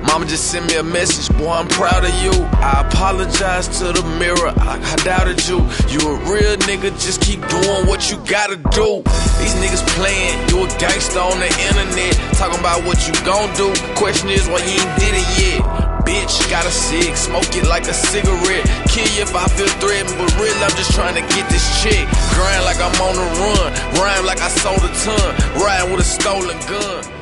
Mama just sent me a message, boy, I'm proud of you. I apologize to the mirror, I doubted you. You a real nigga, just keep doing what you gotta do. These niggas playing, you a gangster on the internet, talking about what you gon' do. Question is why you ain't did it yet. Bitch, got a cig, smoke it like a cigarette. Kill you if I feel threatened, but real, I'm just trying to get this chick. Grind like I'm on the run, rhyme like I sold a ton, riding with a stolen gun.